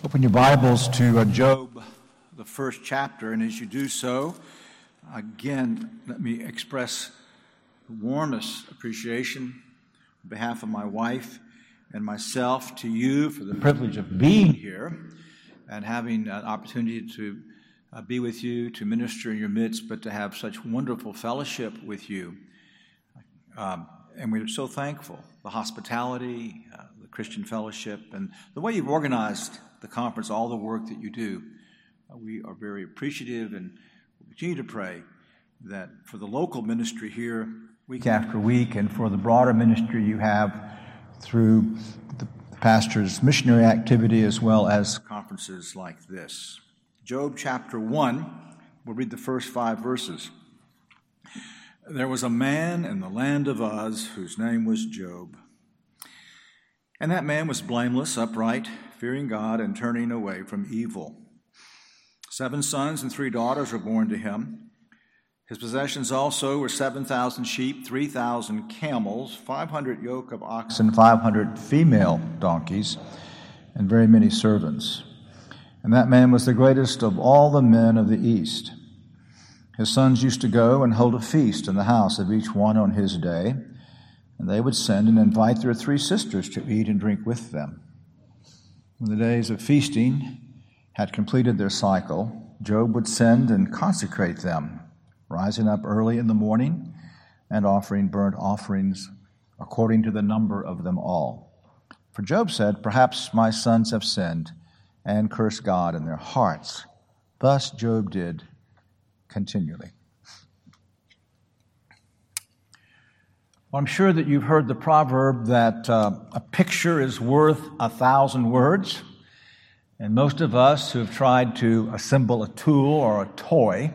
Open your Bibles to Job, the first chapter, and as you do so, again, let me express the warmest appreciation on behalf of my wife and myself to you for the privilege of being here and having an opportunity to be with you, to minister in your midst, but to have such wonderful fellowship with you. And we're so thankful. The hospitality, the Christian fellowship, and the way you've organized the conference, all the work that you do. We are very appreciative and we'll continue to pray that for the local ministry here, week after week, and for the broader ministry you have through the pastor's missionary activity as well as conferences like this. Job chapter 1, we'll read the first 5 verses. There was a man in the land of Uz whose name was Job. And that man was blameless, upright, fearing God and turning away from evil. 7 sons and 3 daughters were born to him. His possessions also were 7,000 sheep, 3,000 camels, 500 yoke of oxen, 500 female donkeys, and very many servants. And that man was the greatest of all the men of the East. His sons used to go and hold a feast in the house of each one on his day, and they would send and invite their 3 sisters to eat and drink with them. When the days of feasting had completed their cycle, Job would send and consecrate them, rising up early in the morning and offering burnt offerings according to the number of them all. For Job said, "Perhaps my sons have sinned and cursed God in their hearts." Thus Job did continually. Well, I'm sure that you've heard the proverb that a picture is worth 1,000 words. And most of us who have tried to assemble a tool or a toy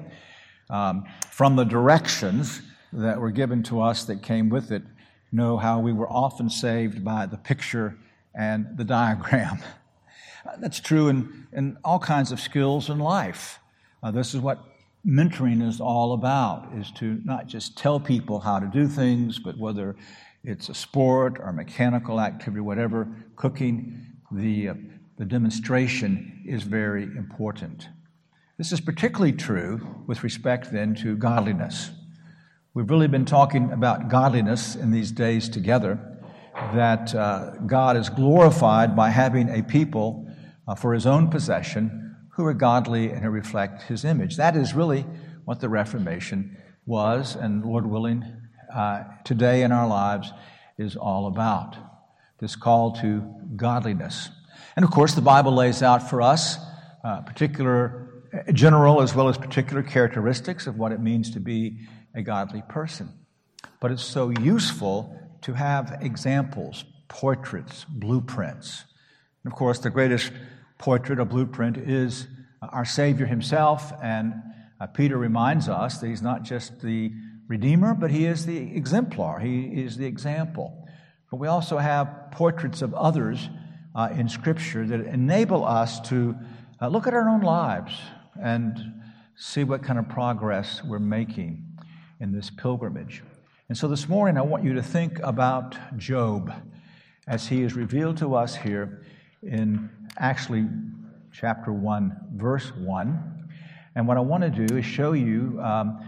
from the directions that were given to us that came with it know how we were often saved by the picture and the diagram. That's true in all kinds of skills in life. This is what mentoring is all about, is to not just tell people how to do things, but whether it's a sport or mechanical activity, whatever, cooking, the demonstration is very important. This is particularly true with respect then to godliness. We've really been talking about godliness in these days together, that God is glorified by having a people for his own possession who are godly and who reflect his image. That is really what the Reformation was, and Lord willing, today in our lives is all about. This call to godliness. And of course, the Bible lays out for us particular general as well as particular characteristics of what it means to be a godly person. But it's so useful to have examples, portraits, blueprints. And of course, the greatest portrait or blueprint is our Savior himself, and Peter reminds us that he's not just the Redeemer, but he is the exemplar, he is the example. But we also have portraits of others in Scripture that enable us to look at our own lives and see what kind of progress we're making in this pilgrimage. And so this morning I want you to think about Job as he is revealed to us here in actually chapter 1, verse 1. And what I want to do is show you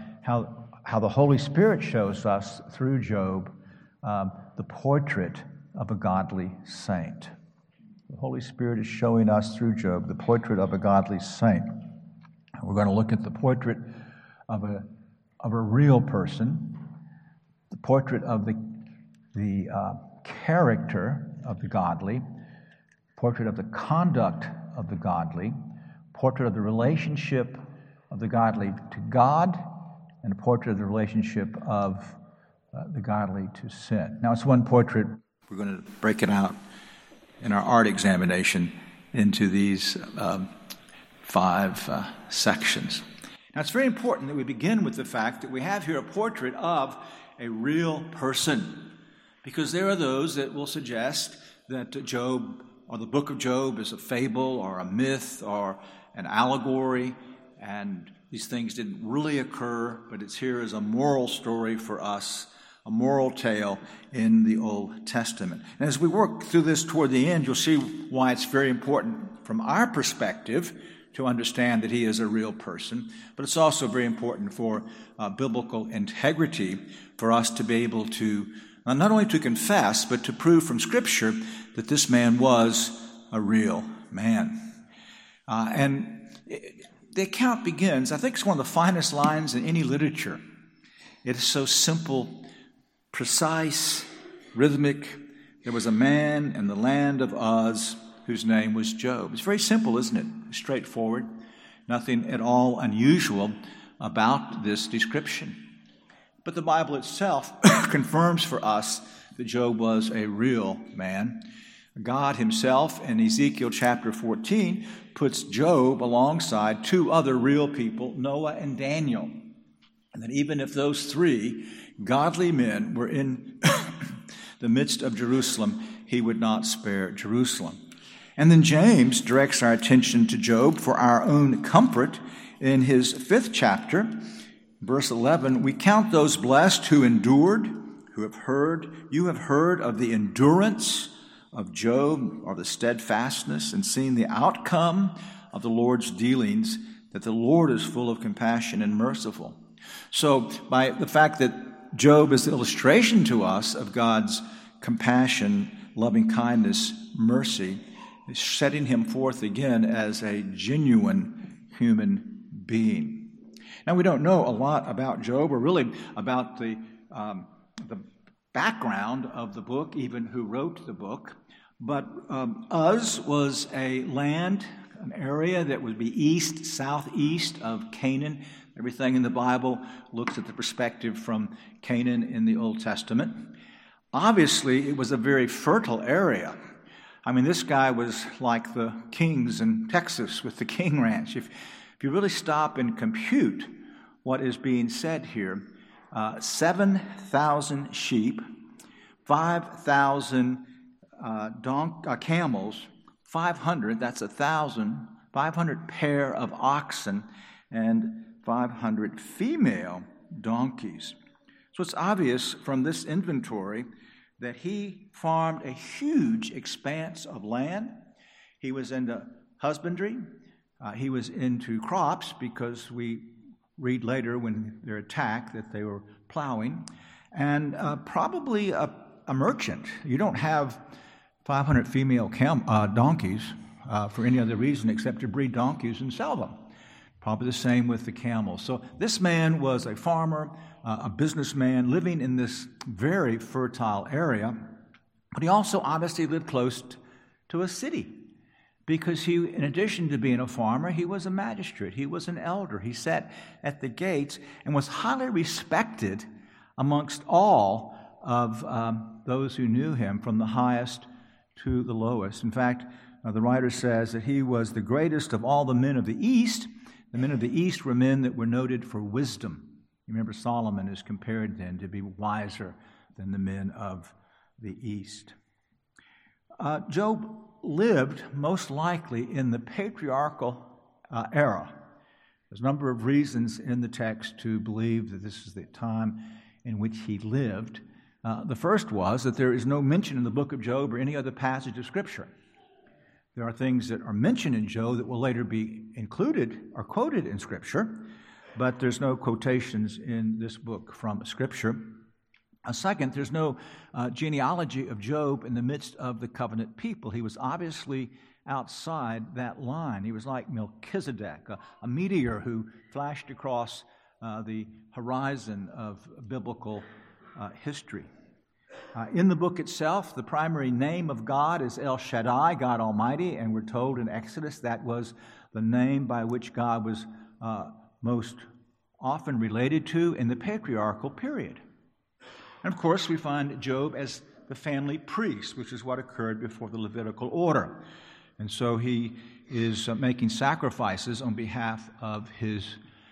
how the Holy Spirit shows us through Job the portrait of a godly saint. The Holy Spirit is showing us through Job the portrait of a godly saint. We're going to look at the portrait of a real person, the portrait of the character of the godly, portrait of the conduct of the godly, portrait of the relationship of the godly to God, and a portrait of the relationship of the godly to sin. Now, it's one portrait. We're going to break it out in our art examination into these 5 sections. Now, it's very important that we begin with the fact that we have here a portrait of a real person, because there are those that will suggest that Job or the book of Job is a fable or a myth or an allegory, and these things didn't really occur, but it's here as a moral story for us a moral tale in the Old Testament. And as we work through this toward the end, you'll see why it's very important from our perspective to understand that he is a real person, but it's also very important for biblical integrity for us to be able to not only to confess, but to prove from Scripture that this man was a real man. The account begins, I think it's one of the finest lines in any literature. It is so simple, precise, rhythmic. There was a man in the land of Uz whose name was Job. It's very simple, isn't it? Straightforward. Nothing at all unusual about this description. But the Bible itself confirms for us that Job was a real man. God himself in Ezekiel chapter 14 puts Job alongside two other real people, Noah and Daniel. And that even if those three godly men were in the midst of Jerusalem, he would not spare Jerusalem. And then James directs our attention to Job for our own comfort. In his 5th chapter, verse 11, we count those blessed who endured, who have heard. You have heard of the endurance of Job, or the steadfastness, and seen the outcome of the Lord's dealings, that the Lord is full of compassion and merciful. So by the fact that Job is the illustration to us of God's compassion, loving kindness, mercy, is setting him forth again as a genuine human being. Now, we don't know a lot about Job, or really about the background of the book, even who wrote the book. But Uz was a land, an area that would be southeast of Canaan. Everything in the Bible looks at the perspective from Canaan in the Old Testament. Obviously, it was a very fertile area. I mean, this guy was like the kings in Texas with the King Ranch. If you really stop and compute what is being said here, 7,000 sheep, 5,000 camels, 500, that's 1,000, 500 pair of oxen, and 500 female donkeys. So it's obvious from this inventory that he farmed a huge expanse of land. He was into husbandry. He was into crops, because we read later when they're attacked that they were plowing. And probably a merchant. You don't have 500 female donkeys for any other reason except to breed donkeys and sell them. Probably the same with the camels. So this man was a farmer, a businessman living in this very fertile area, but he also obviously lived close to a city, because he, in addition to being a farmer, he was a magistrate, he was an elder. He sat at the gates and was highly respected amongst all of those who knew him, from the highest to the lowest. In fact, the writer says that he was the greatest of all the men of the East. The men of the East were men that were noted for wisdom. You remember Solomon is compared then to be wiser than the men of the East. Job lived most likely in the patriarchal era. There's a number of reasons in the text to believe that this is the time in which he lived. The first was that there is no mention in the book of Job or any other passage of Scripture. There are things that are mentioned in Job that will later be included or quoted in Scripture, but there's no quotations in this book from Scripture. Second, there's no genealogy of Job in the midst of the covenant people. He was obviously outside that line. He was like Melchizedek, a meteor who flashed across the horizon of biblical history. In the book itself, the primary name of God is El Shaddai, God Almighty, and we're told in Exodus that was the name by which God was most often related to in the patriarchal period. And of course, we find Job as the family priest, which is what occurred before the Levitical order. And so he is making sacrifices on behalf of his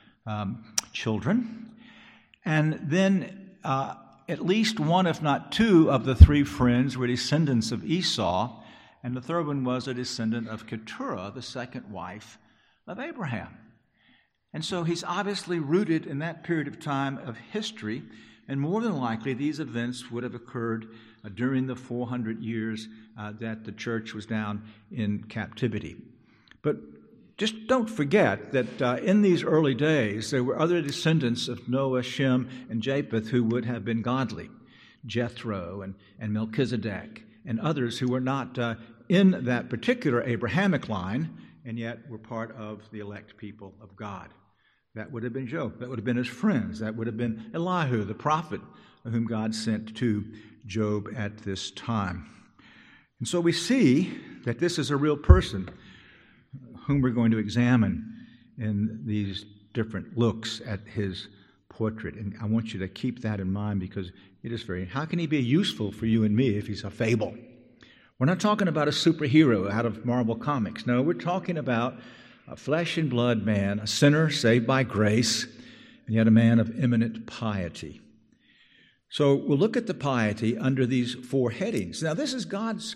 children. And then at least one, if not two, of the three friends were descendants of Esau, and the third one was a descendant of Keturah, the second wife of Abraham. And so he's obviously rooted in that period of time of history, And more than likely, these events would have occurred during the 400 years that the church was down in captivity. But just don't forget that in these early days, there were other descendants of Noah, Shem, and Japheth who would have been godly. Jethro and Melchizedek and others who were not in that particular Abrahamic line, and yet were part of the elect people of God. That would have been Job. That would have been his friends. That would have been Elihu, the prophet, whom God sent to Job at this time. And so we see that this is a real person whom we're going to examine in these different looks at his portrait. And I want you to keep that in mind, because it is how can he be useful for you and me if he's a fable? We're not talking about a superhero out of Marvel Comics. No, we're talking about a flesh and blood man, a sinner saved by grace, and yet a man of eminent piety. So we'll look at the piety under these four headings. Now, this is God's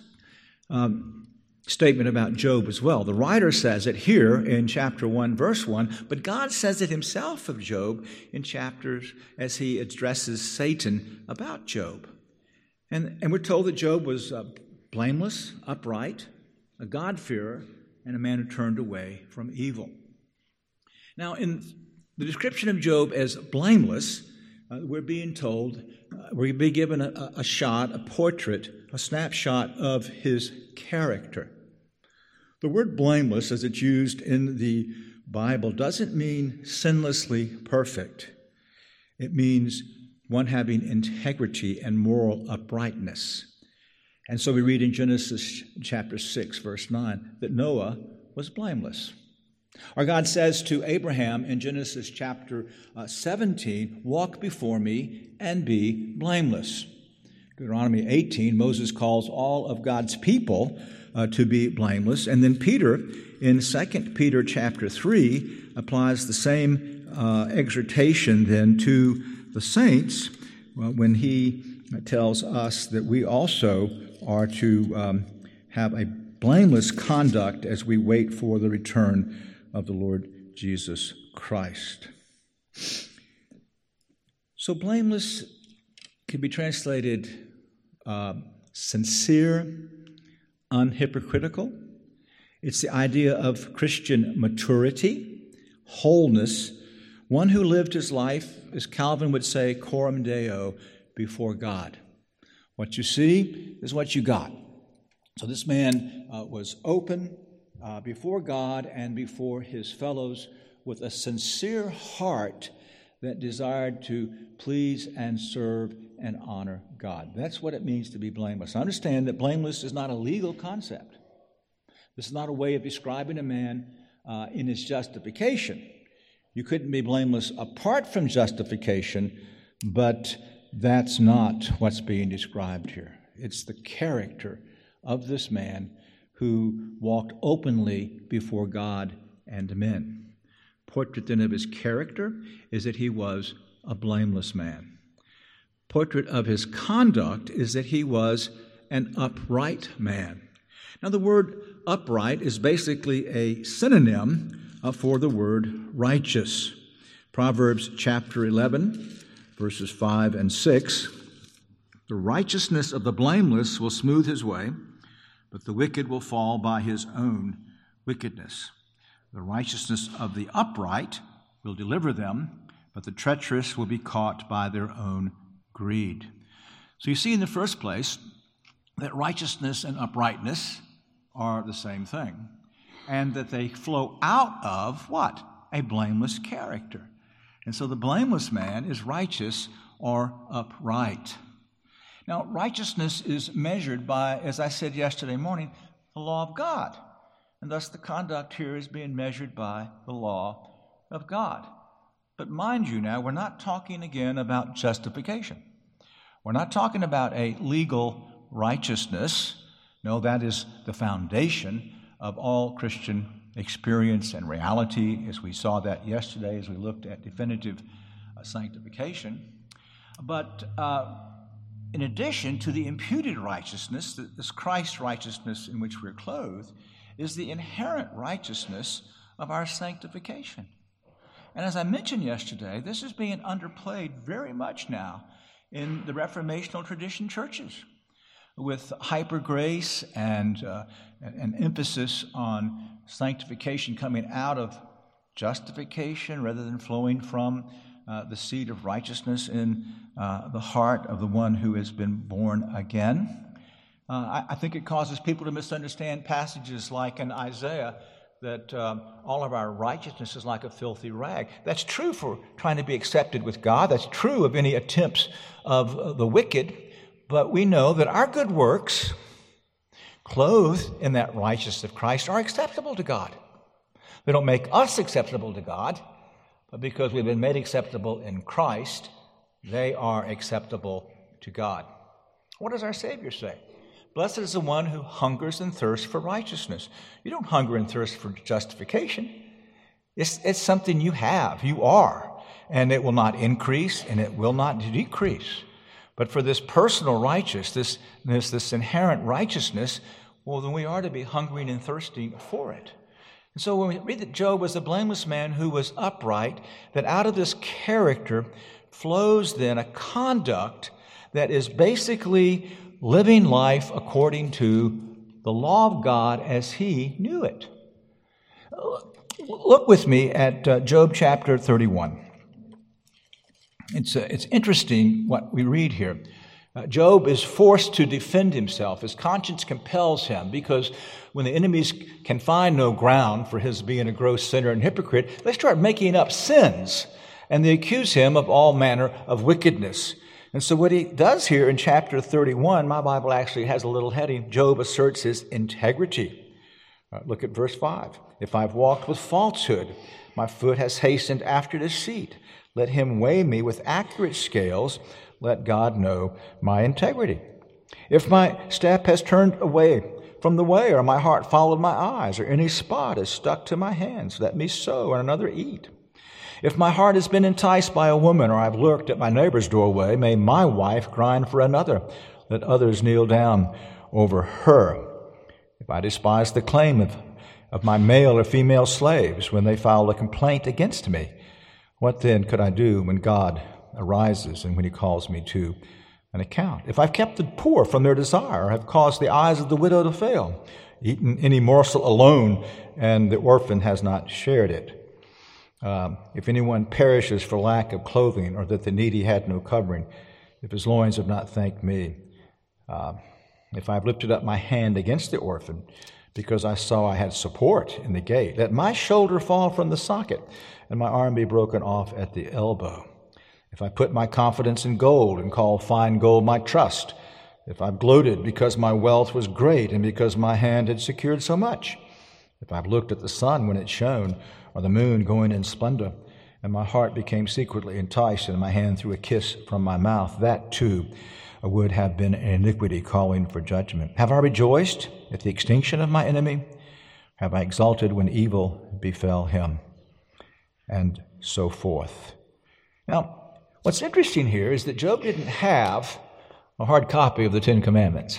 statement about Job as well. The writer says it here in chapter 1, verse 1, but God says it himself of Job in chapters as he addresses Satan about Job. And we're told that Job was blameless, upright, a God-fearer, and a man who turned away from evil. Now, in the description of Job as blameless, we're being told, we're being given a portrait, a snapshot of his character. The word blameless, as it's used in the Bible, doesn't mean sinlessly perfect. It means one having integrity and moral uprightness. And so we read in Genesis chapter 6, verse 9, that Noah was blameless. Or God says to Abraham in Genesis chapter 17, walk before me and be blameless. Deuteronomy 18, Moses calls all of God's people to be blameless. And then Peter, in 2 Peter chapter 3, applies the same exhortation then to the saints when he tells us that we also are to have a blameless conduct as we wait for the return of the Lord Jesus Christ. So blameless can be translated sincere, unhypocritical. It's the idea of Christian maturity, wholeness, one who lived his life, as Calvin would say, coram Deo, before God. What you see is what you got. So this man was open before God and before his fellows with a sincere heart that desired to please and serve and honor God. That's what it means to be blameless. Understand that blameless is not a legal concept. This is not a way of describing a man in his justification. You couldn't be blameless apart from justification, but that's not what's being described here. It's the character of this man who walked openly before God and men. Portrait then of his character is that he was a blameless man. Portrait of his conduct is that he was an upright man. Now, the word upright is basically a synonym for the word righteous. Proverbs chapter 11, verses 5 and 6. The righteousness of the blameless will smooth his way, but the wicked will fall by his own wickedness. The righteousness of the upright will deliver them, but the treacherous will be caught by their own greed. So you see in the first place that righteousness and uprightness are the same thing, and that they flow out of what? A blameless character. And so the blameless man is righteous or upright. Now, righteousness is measured by, as I said yesterday morning, the law of God. And thus the conduct here is being measured by the law of God. But mind you now, we're not talking again about justification. We're not talking about a legal righteousness. No, that is the foundation of all Christian experience and reality, as we saw that yesterday as we looked at definitive sanctification. But in addition to the imputed righteousness, this Christ's righteousness in which we're clothed, is the inherent righteousness of our sanctification. And as I mentioned yesterday, this is being underplayed very much now in the Reformational tradition churches, with hyper grace and an emphasis on sanctification coming out of justification rather than flowing from the seed of righteousness in the heart of the one who has been born again. I think it causes people to misunderstand passages like in Isaiah that all of our righteousness is like a filthy rag. That's true for trying to be accepted with God. That's true of any attempts of the wicked. But we know that our good works, clothed in that righteousness of Christ, are acceptable to God. They don't make us acceptable to God, but because we've been made acceptable in Christ, they are acceptable to God. What does our Savior say? Blessed is the one who hungers and thirsts for righteousness. You don't hunger and thirst for justification. It's something you have, you are, and it will not increase and it will not decrease. But for this personal righteousness, this inherent righteousness, well, then we are to be hungering and thirsting for it. And so when we read that Job was a blameless man who was upright, that out of this character flows then a conduct that is basically living life according to the law of God as he knew it. Look with me at Job chapter 31. It's interesting what we read here. Job is forced to defend himself. His conscience compels him because when the enemies can find no ground for his being a gross sinner and hypocrite, they start making up sins and they accuse him of all manner of wickedness. And so what he does here in chapter 31, my Bible actually has a little heading, Job asserts his integrity. Look at verse 5. If I've walked with falsehood, my foot has hastened after deceit. Let him weigh me with accurate scales. Let God know my integrity. If my step has turned away from the way, or my heart followed my eyes, or any spot is stuck to my hands, let me sow and another eat. If my heart has been enticed by a woman, or I've lurked at my neighbor's doorway, may my wife grind for another. Let others kneel down over her. If I despise the claim of my male or female slaves when they file a complaint against me, what then could I do when God arises and when he calls me to an account? If I've kept the poor from their desire, or have caused the eyes of the widow to fail, eaten any morsel alone, and the orphan has not shared it, if anyone perishes for lack of clothing, or that the needy had no covering, if his loins have not thanked me, if I've lifted up my hand against the orphan, because I saw I had support in the gate, let my shoulder fall from the socket, and my arm be broken off at the elbow. If I put my confidence in gold, and call fine gold my trust, if I've gloated because my wealth was great, and because my hand had secured so much, if I've looked at the sun when it shone, or the moon going in splendor, and my heart became secretly enticed, and my hand threw a kiss from my mouth, that too would have been an iniquity calling for judgment. Have I rejoiced at the extinction of my enemy? Have I exulted when evil befell him? And so forth. Now, what's interesting here is that Job didn't have a hard copy of the Ten Commandments.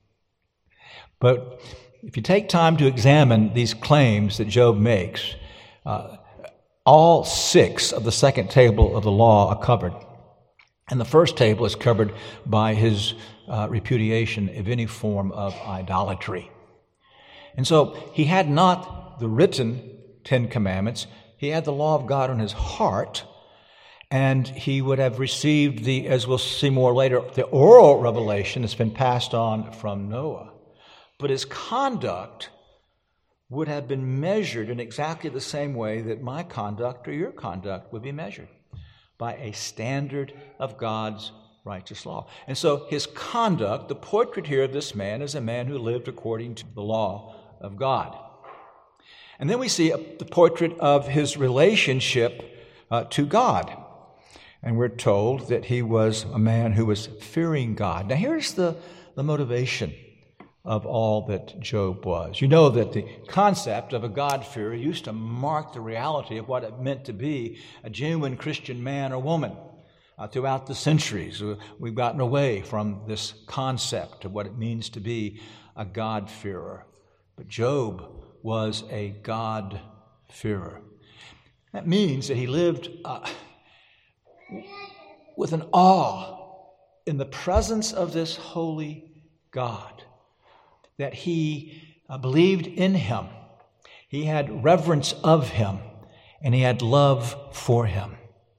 But if you take time to examine these claims that Job makes, all 6 of the second table of the law are covered. And the first table is covered by his repudiation of any form of idolatry. And so he had not the written 10 Commandments. He had the law of God on his heart, and he would have received as we'll see more later, the oral revelation that's been passed on from Noah. But his conduct would have been measured in exactly the same way that my conduct or your conduct would be measured, by a standard of God's righteous law. And so his conduct, the portrait here of this man, is a man who lived according to the law of God. And then we see the portrait of his relationship to God. And we're told that he was a man who was fearing God. Now here's the motivation of all that Job was. You know that the concept of a God-fearer used to mark the reality of what it meant to be a genuine Christian man or woman. Throughout the centuries, we've gotten away from this concept of what it means to be a God-fearer. But Job was a God-fearer. That means that he lived with an awe in the presence of this holy God, that he believed in him, he had reverence of him, and he had love for him.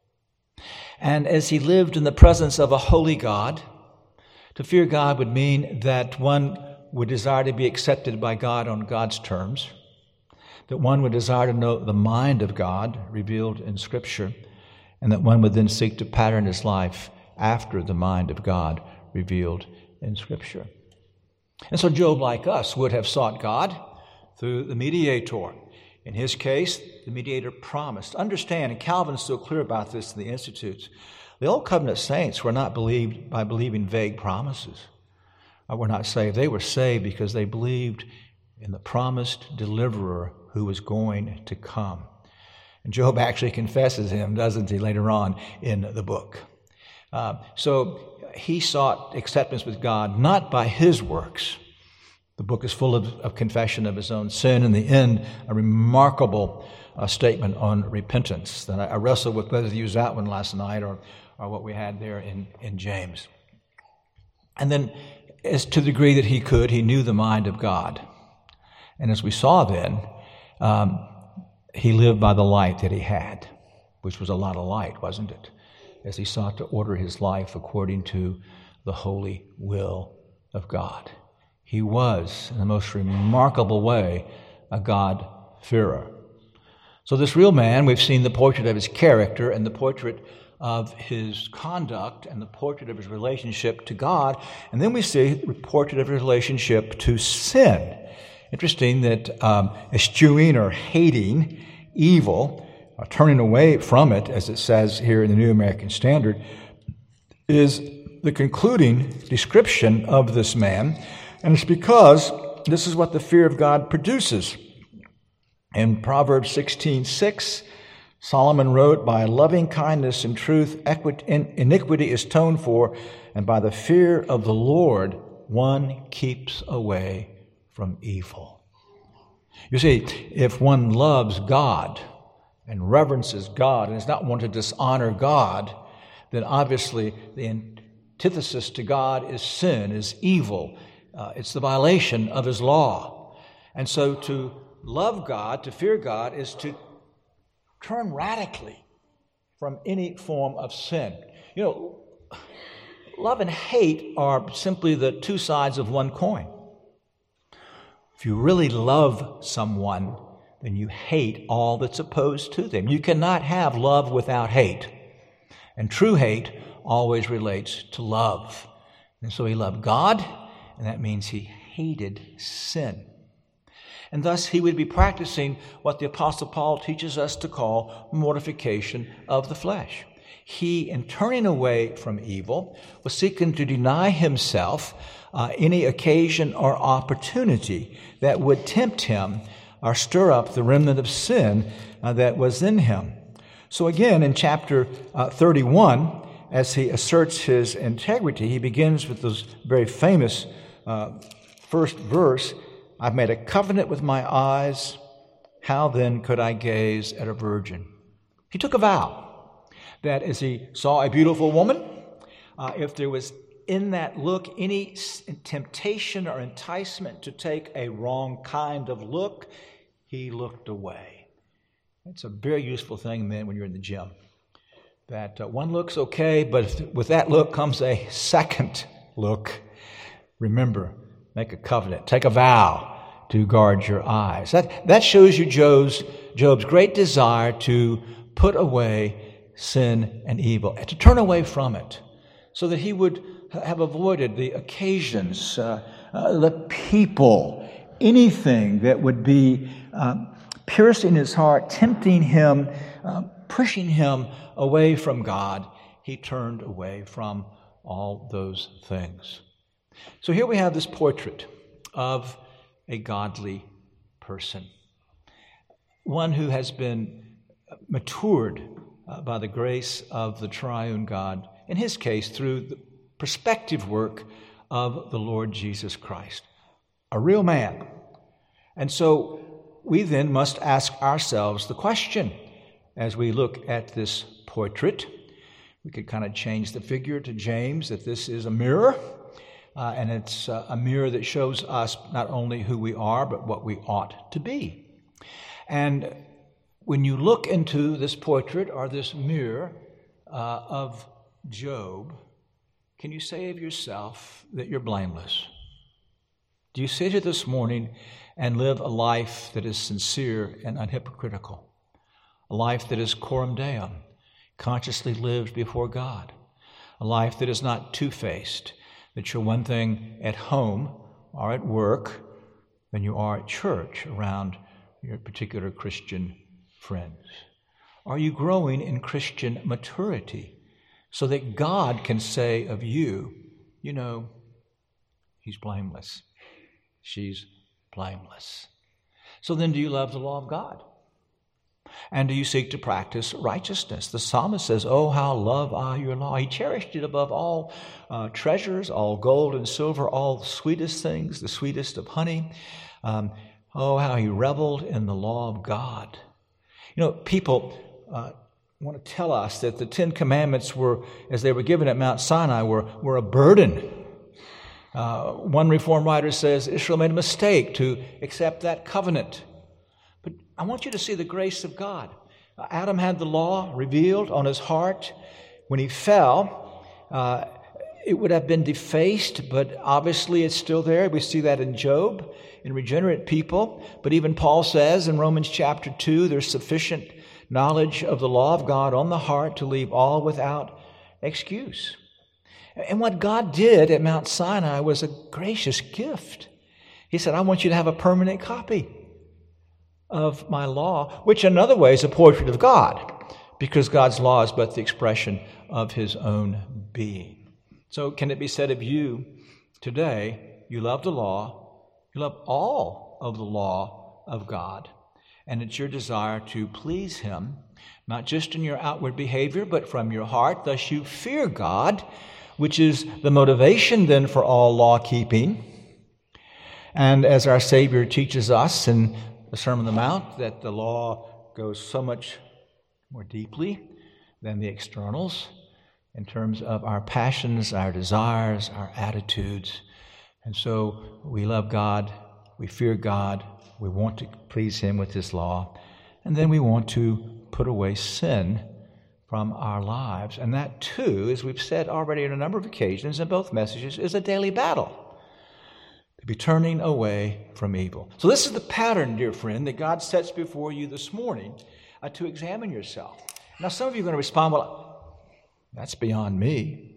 And as he lived in the presence of a holy God, to fear God would mean that one would desire to be accepted by God on God's terms, that one would desire to know the mind of God revealed in Scripture, and that one would then seek to pattern his life after the mind of God revealed in Scripture. And so Job, like us, would have sought God through the mediator. In his case, the mediator promised. Understand, and Calvin's so clear about this in the Institutes, the Old Covenant saints were not believed by believing vague promises. Were not saved. They were saved because they believed in the promised deliverer who was going to come. And Job actually confesses him, doesn't he, later on in the book. So he sought acceptance with God not by his works. The book is full of confession of his own sin. In the end, a remarkable statement on repentance that I wrestled with whether to use that one last night or what we had there in James. And then, as to the degree that he could, he knew the mind of God. And as we saw then, he lived by the light that he had, which was a lot of light, wasn't it? As he sought to order his life according to the holy will of God. He was, in the most remarkable way, a God-fearer. So this real man, we've seen the portrait of his character and the portrait of his conduct and the portrait of his relationship to God, and then we see the portrait of his relationship to sin. Interesting that eschewing or hating evil, turning away from it, as it says here in the New American Standard, is the concluding description of this man, and it's because this is what the fear of God produces. In Proverbs 16:6, Solomon wrote, "By loving kindness and truth, iniquity is atoned for, and by the fear of the Lord, one keeps away from evil." You see, if one loves God and reverences God and is not one to dishonor God, then obviously the antithesis to God is sin, is evil. It's the violation of his law. And so to love God, to fear God, is to turn radically from any form of sin. You know, love and hate are simply the two sides of one coin. If you really love someone, then you hate all that's opposed to them. You cannot have love without hate. And true hate always relates to love. And so he loved God, and that means he hated sin. And thus he would be practicing what the Apostle Paul teaches us to call mortification of the flesh. He, in turning away from evil, was seeking to deny himself any occasion or opportunity that would tempt him or stir up the remnant of sin that was in him. So again, in chapter 31, as he asserts his integrity, he begins with this very famous first verse, "I've made a covenant with my eyes. How then could I gaze at a virgin?" He took a vow that as he saw a beautiful woman, if there was in that look any temptation or enticement to take a wrong kind of look, he looked away. It's a very useful thing, men, when you're in the gym. That one look's okay, but with that look comes a second look. Remember, make a covenant, take a vow to guard your eyes. That shows you Job's great desire to put away sin and evil, and to turn away from it, so that he would have avoided the occasions, the people, anything that would be piercing his heart, tempting him, pushing him away from God. He turned away from all those things. So here we have this portrait of a godly person, one who has been matured by the grace of the triune God, in his case through the perspective work of the Lord Jesus Christ, a real man. And so we then must ask ourselves the question as we look at this portrait, We could kind of change the figure to James, that this is a mirror, and it's a mirror that shows us not only who we are, but what we ought to be. And when you look into this portrait or this mirror of Job, can you say of yourself that you're blameless? Do you sit here this morning and live a life that is sincere and unhypocritical? A life that is coram Deo, consciously lived before God? A life that is not two-faced, that you're one thing at home or at work than you are at church around your particular Christian friends? Are you growing in Christian maturity so that God can say of you, you know, he's blameless, she's blameless? So then, do you love the law of God? And do you seek to practice righteousness? The psalmist says, oh, how love I your law. He cherished it above all treasures, all gold and silver, all the sweetest things, the sweetest of honey. Oh, how he reveled in the law of God. You know, people want to tell us that the Ten Commandments were, as they were given at Mount Sinai, were a burden. One Reformed writer says Israel made a mistake to accept that covenant. But I want you to see the grace of God. Adam had the law revealed on his heart. When he fell, it would have been defaced, but obviously it's still there. We see that in Job, in regenerate people. But even Paul says in Romans chapter 2, there's sufficient knowledge of the law of God on the heart to leave all without excuse. And what God did at Mount Sinai was a gracious gift. He said, I want you to have a permanent copy of my law, which in another way is a portrait of God, because God's law is but the expression of his own being. So can it be said of you today, you love the law, you love all of the law of God, and it's your desire to please him, not just in your outward behavior, but from your heart. Thus you fear God, which is the motivation then for all law-keeping. And as our Savior teaches us in the Sermon on the Mount, that the law goes so much more deeply than the externals in terms of our passions, our desires, our attitudes. And so we love God, we fear God, we want to please him with his law, and then we want to put away sin from our lives. And that too, as we've said already on a number of occasions in both messages, is a daily battle. To be turning away from evil. So this is the pattern, dear friend, that God sets before you this morning to examine yourself. Now, some of you are going to respond, well, that's beyond me.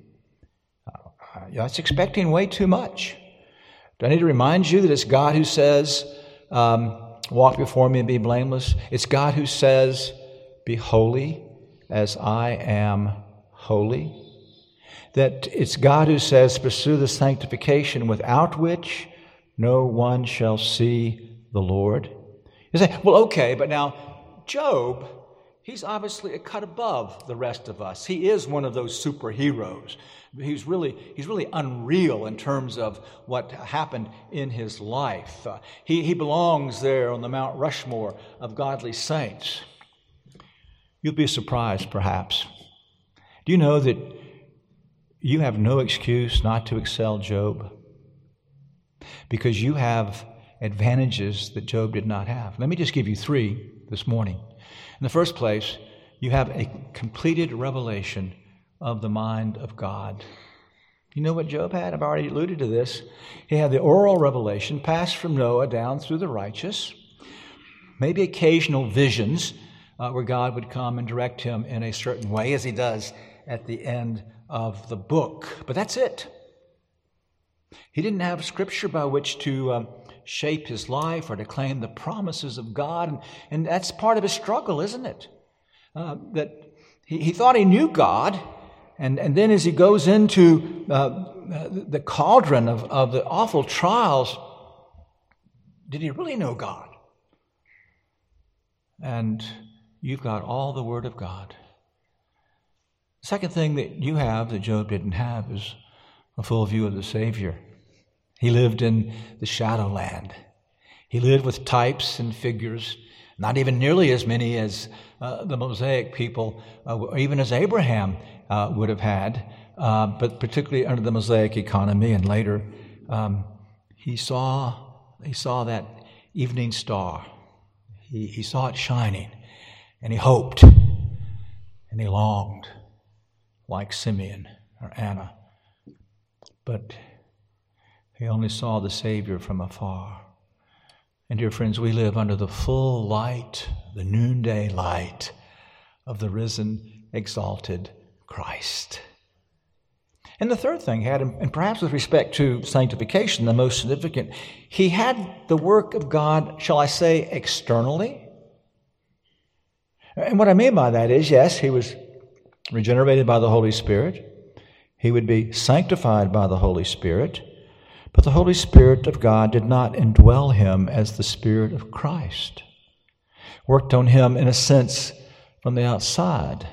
That's expecting way too much. Do I need to remind you that it's God who says, walk before me and be blameless? It's God who says, be holy as I am holy. That it's God who says, pursue the sanctification without which no one shall see the Lord. You say, well, okay, but now Job, he's obviously a cut above the rest of us. He is one of those superheroes. He's really unreal in terms of what happened in his life. He belongs there on the Mount Rushmore of godly saints. You'll be surprised, perhaps. Do you know that you have no excuse not to excel Job? Because you have advantages that Job did not have. Let me just give you 3 this morning. In the first place, you have a completed revelation of the mind of God. You know what Job had? I've already alluded to this. He had the oral revelation passed from Noah down through the righteous, maybe occasional visions where God would come and direct him in a certain way, as he does at the end of the book. But that's it. He didn't have scripture by which to shape his life or to claim the promises of God. And that's part of his struggle, isn't it? That he thought he knew God. And then as he goes into the cauldron of the awful trials, did he really know God? And you've got all the Word of God. The second thing that you have that Job didn't have is a full view of the Savior. He lived in the shadow land. He lived with types and figures Not even nearly as many as the Mosaic people, or even as Abraham would have had, but particularly under the Mosaic economy. And later, he saw that evening star. He saw it shining, and he hoped, and he longed, like Simeon or Anna. But he only saw the Savior from afar. And dear friends, we live under the full light, the noonday light of the risen, exalted Christ. And the third thing he had, and perhaps with respect to sanctification, the most significant, he had the work of God, shall I say, externally. And what I mean by that is, yes, he was regenerated by the Holy Spirit. He would be sanctified by the Holy Spirit. But the Holy Spirit of God did not indwell him as the Spirit of Christ. Worked on him, in a sense, from the outside.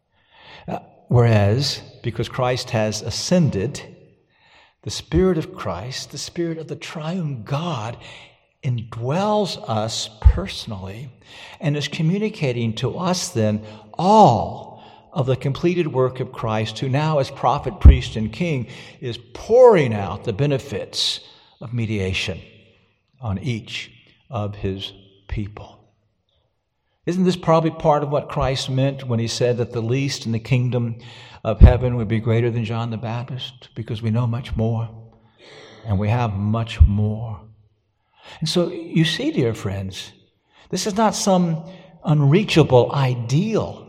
Whereas, because Christ has ascended, the Spirit of Christ, the Spirit of the triune God, indwells us personally and is communicating to us then all of the completed work of Christ, who now as prophet, priest, and king is pouring out the benefits of mediation on each of his people. Isn't this probably part of what Christ meant when he said that the least in the kingdom of heaven would be greater than John the Baptist? Because we know much more, and we have much more. And so you see, dear friends, this is not some unreachable ideal.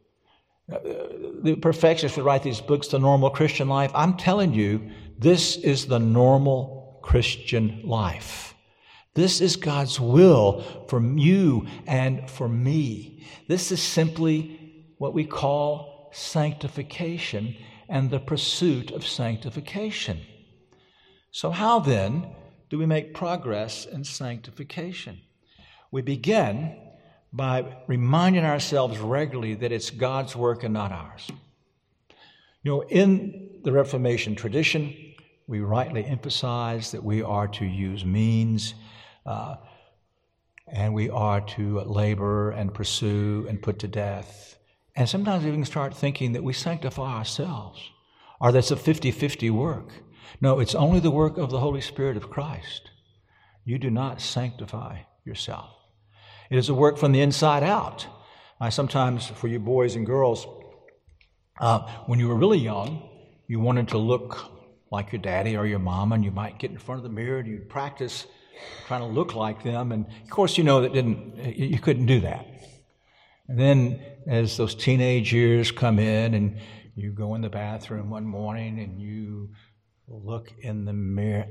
The perfectionists would write these books, The Normal Christian Life. I'm telling you, this is the normal Christian life. This is God's will for you and for me. This is simply what we call sanctification and the pursuit of sanctification. So how then do we make progress in sanctification? We begin by reminding ourselves regularly that it's God's work and not ours. You know, in the Reformation tradition, we rightly emphasize that we are to use means, and we are to labor and pursue and put to death. And sometimes we can start thinking that we sanctify ourselves, or that's a 50-50 work. No, it's only the work of the Holy Spirit of Christ. You do not sanctify yourself. It is a work from the inside out. I sometimes, for you boys and girls, when you were really young, you wanted to look like your daddy or your mama, and you might get in front of the mirror and you'd practice trying to look like them. And of course, you know you couldn't do that. And then as those teenage years come in and you go in the bathroom one morning and you look in the mirror,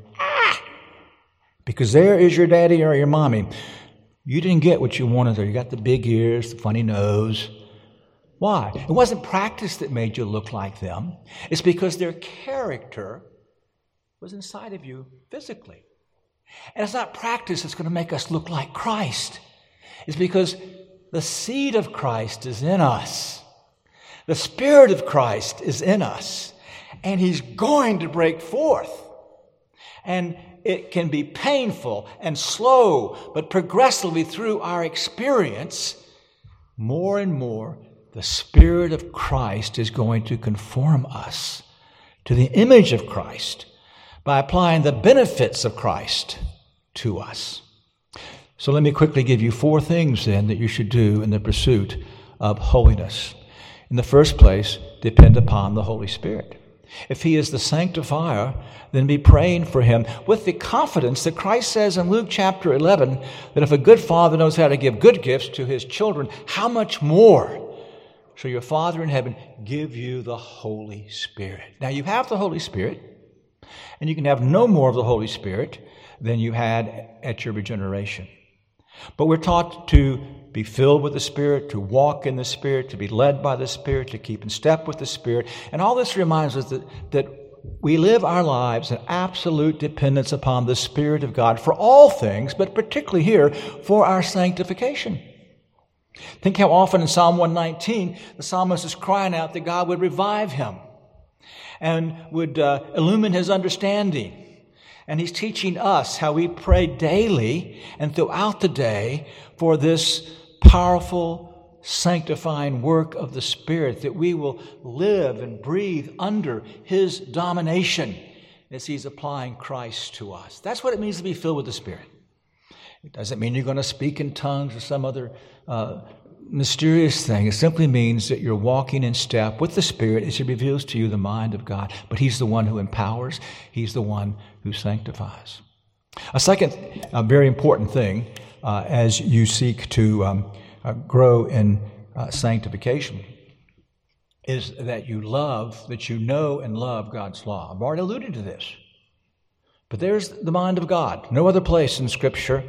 because there is your daddy or your mommy. You didn't get what you wanted there. You got the big ears, the funny nose. Why? It wasn't practice that made you look like them. It's because their character was inside of you physically. And it's not practice that's going to make us look like Christ. It's because the seed of Christ is in us. The Spirit of Christ is in us. And He's going to break forth. And it can be painful and slow, but progressively through our experience, more and more, the Spirit of Christ is going to conform us to the image of Christ by applying the benefits of Christ to us. So let me quickly give you 4 things then that you should do in the pursuit of holiness. In the first place, depend upon the Holy Spirit. If He is the sanctifier, then be praying for Him with the confidence that Christ says in Luke chapter 11 that if a good father knows how to give good gifts to his children, how much more shall your Father in heaven give you the Holy Spirit? Now you have the Holy Spirit, and you can have no more of the Holy Spirit than you had at your regeneration. But we're taught to be filled with the Spirit, to walk in the Spirit, to be led by the Spirit, to keep in step with the Spirit. And all this reminds us that we live our lives in absolute dependence upon the Spirit of God for all things, but particularly here for our sanctification. Think how often in Psalm 119, the psalmist is crying out that God would revive him and would illumine his understanding And he's teaching us how we pray daily and throughout the day for this powerful, sanctifying work of the Spirit, that we will live and breathe under his domination as he's applying Christ to us. That's what it means to be filled with the Spirit. It doesn't mean you're going to speak in tongues or some other mysterious thing. It simply means that you're walking in step with the Spirit as he reveals to you the mind of God. But he's the one who empowers. He's the one who sanctifies. A second very important thing as you seek to grow in sanctification is that you know and love God's law. I've already alluded to this. But there's the mind of God. No other place in Scripture,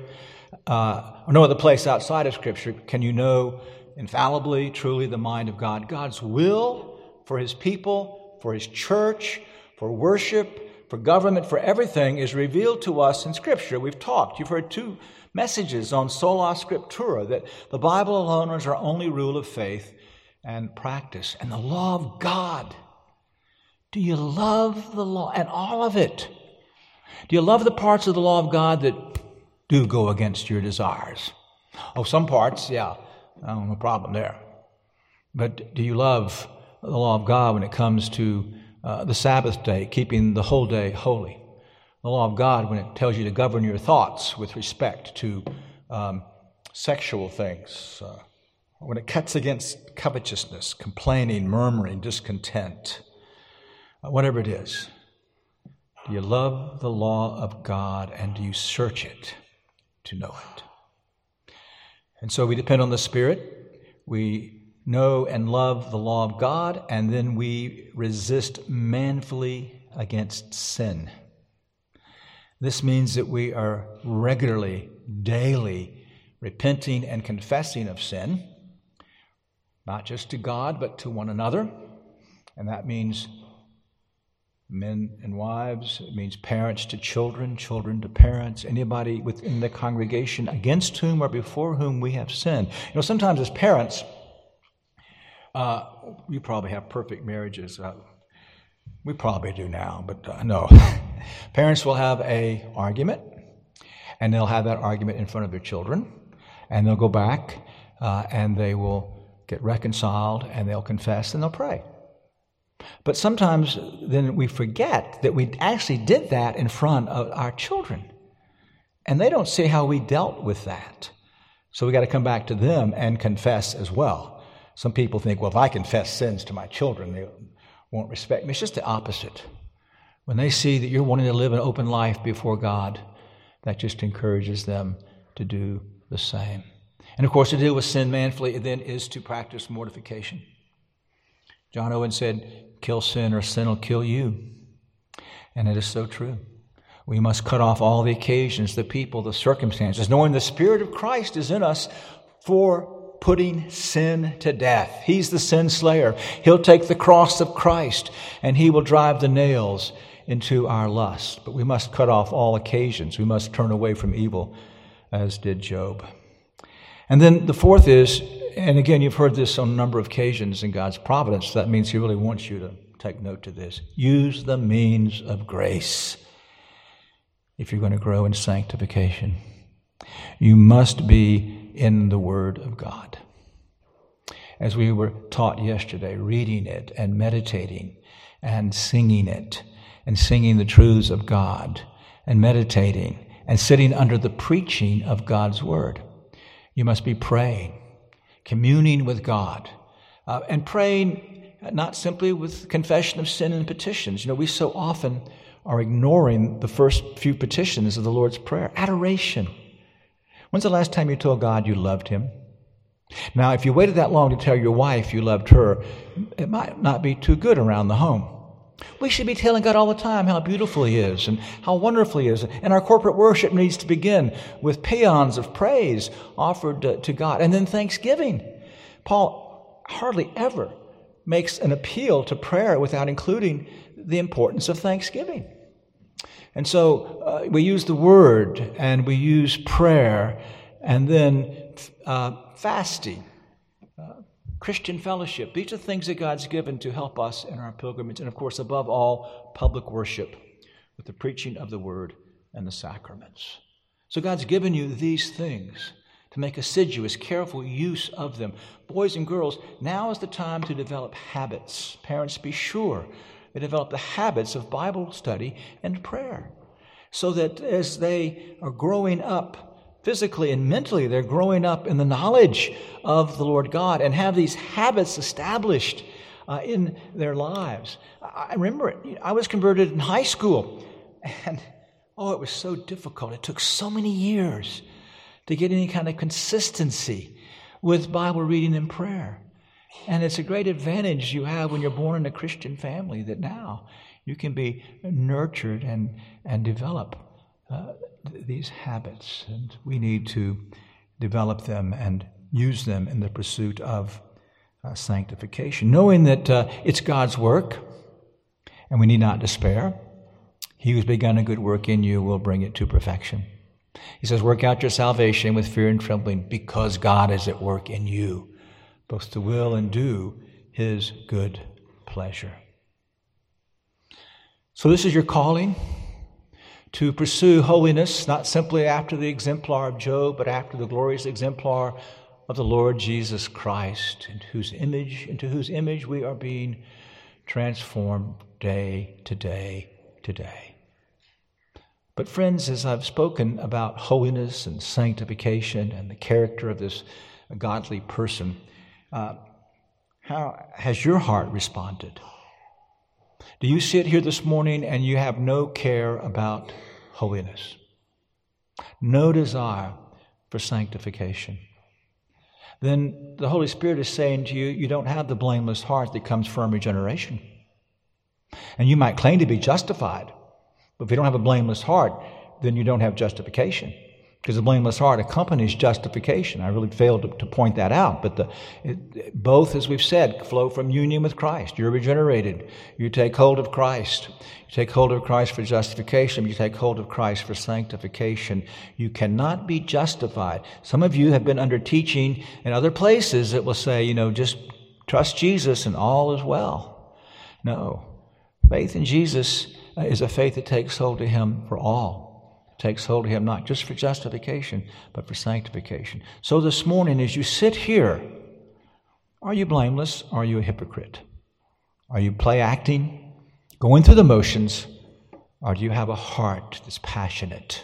no other place outside of Scripture can you know infallibly, truly the mind of God. God's will for his people, for his church, for worship, for government, for everything is revealed to us in Scripture. We've talked. You've heard 2 messages on sola scriptura, that the Bible alone is our only rule of faith and practice. And the law of God. Do you love the law and all of it? Do you love the parts of the law of God that do go against your desires? Oh, some parts, yeah, no problem there. But do you love the law of God when it comes to the Sabbath day, keeping the whole day holy? The law of God when it tells you to govern your thoughts with respect to sexual things, when it cuts against covetousness, complaining, murmuring, discontent, whatever it is. Do you love the law of God, and do you search it to know it? And so we depend on the Spirit. We know and love the law of God, and then we resist manfully against sin. This means that we are regularly, daily repenting and confessing of sin, not just to God, but to one another. And that means men and wives, it means parents to children, children to parents, anybody within the congregation against whom or before whom we have sinned. You know, sometimes as parents, you probably have perfect marriages. We probably do now, but no. Parents will have an argument, and they'll have that argument in front of their children, and they'll go back, and they will get reconciled, and they'll confess, and they'll pray. But sometimes then we forget that we actually did that in front of our children. And they don't see how we dealt with that. So we got to come back to them and confess as well. Some people think, well, if I confess sins to my children, they won't respect me. It's just the opposite. When they see that you're wanting to live an open life before God, that just encourages them to do the same. And of course, to deal with sin manfully then is to practice mortification. John Owen said, kill sin or sin will kill you. And it is so true. We must cut off all the occasions, the people, the circumstances, knowing the Spirit of Christ is in us for putting sin to death. He's the sin slayer. He'll take the cross of Christ and he will drive the nails into our lust. But we must cut off all occasions. We must turn away from evil as did Job. And then the fourth is, and again, you've heard this on a number of occasions in God's providence. That means he really wants you to take note to this. Use the means of grace if you're going to grow in sanctification. You must be in the Word of God. As we were taught yesterday, reading it and meditating and singing it and singing the truths of God and meditating and sitting under the preaching of God's Word. You must be praying, communing with God, and praying not simply with confession of sin and petitions. You know, we so often are ignoring the first few petitions of the Lord's Prayer. Adoration. When's the last time you told God you loved him? Now, if you waited that long to tell your wife you loved her, it might not be too good around the home. We should be telling God all the time how beautiful he is and how wonderful he is. And our corporate worship needs to begin with paeans of praise offered to God. And then thanksgiving. Paul hardly ever makes an appeal to prayer without including the importance of thanksgiving. And so we use the word and we use prayer and then fasting. Christian fellowship. These are things that God's given to help us in our pilgrimage. And of course, above all, public worship with the preaching of the Word and the sacraments. So God's given you these things to make assiduous, careful use of them. Boys and girls, now is the time to develop habits. Parents, be sure they develop the habits of Bible study and prayer, so that as they are growing up physically and mentally, they're growing up in the knowledge of the Lord God and have these habits established in their lives. I remember I was converted in high school, and it was so difficult. It took so many years to get any kind of consistency with Bible reading and prayer. And it's a great advantage you have when you're born in a Christian family, that now you can be nurtured and develop these habits. And we need to develop them and use them in the pursuit of sanctification, knowing that it's God's work and we need not despair. He who's begun a good work in you will bring it to perfection. He says, work out your salvation with fear and trembling, because God is at work in you, both to will and do His good pleasure. So this is your calling, to pursue holiness, not simply after the exemplar of Job, but after the glorious exemplar of the Lord Jesus Christ, into whose image we are being transformed day to day to day. But friends, as I've spoken about holiness and sanctification and the character of this godly person, how has your heart responded? Do you sit here this morning and you have no care about holiness? No desire for sanctification? Then the Holy Spirit is saying to you, you don't have the blameless heart that comes from regeneration. And you might claim to be justified, but if you don't have a blameless heart, then you don't have justification. Because the blameless heart accompanies justification. I really failed to point that out. But both, as we've said, flow from union with Christ. You're regenerated. You take hold of Christ. You take hold of Christ for justification. You take hold of Christ for sanctification. You cannot be justified. Some of you have been under teaching in other places that will say, just trust Jesus and all is well. No. Faith in Jesus is a faith that takes hold of Him for all. Takes hold of Him not just for justification, but for sanctification. So this morning, as you sit here, are you blameless? Are you a hypocrite? Are you play acting, going through the motions, or do you have a heart that's passionate?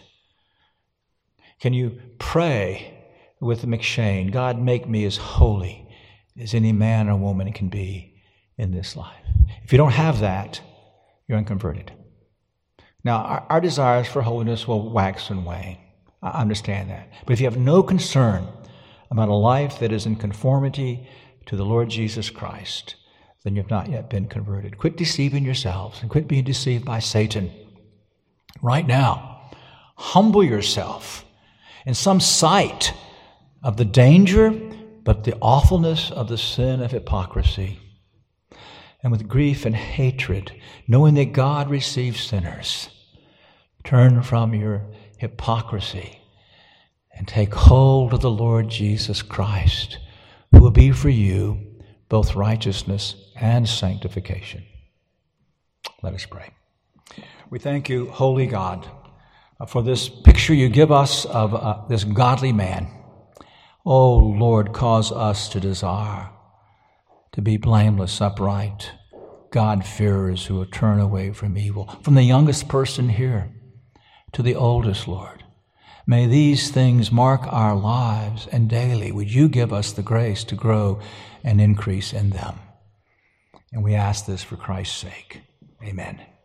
Can you pray with McShane, God, make me as holy as any man or woman can be in this life? If you don't have that, you're unconverted. Now, our desires for holiness will wax and wane. I understand that. But if you have no concern about a life that is in conformity to the Lord Jesus Christ, then you've not yet been converted. Quit deceiving yourselves and quit being deceived by Satan. Right now, humble yourself in some sight of the danger, but the awfulness of the sin of hypocrisy. And with grief and hatred, knowing that God receives sinners, turn from your hypocrisy and take hold of the Lord Jesus Christ, who will be for you both righteousness and sanctification. Let us pray. We thank you, Holy God, for this picture you give us of this godly man. Oh, Lord, cause us to desire to be blameless, upright, God-fearers who will turn away from evil. From the youngest person here to the oldest, Lord, may these things mark our lives, and daily would you give us the grace to grow and increase in them. And we ask this for Christ's sake. Amen.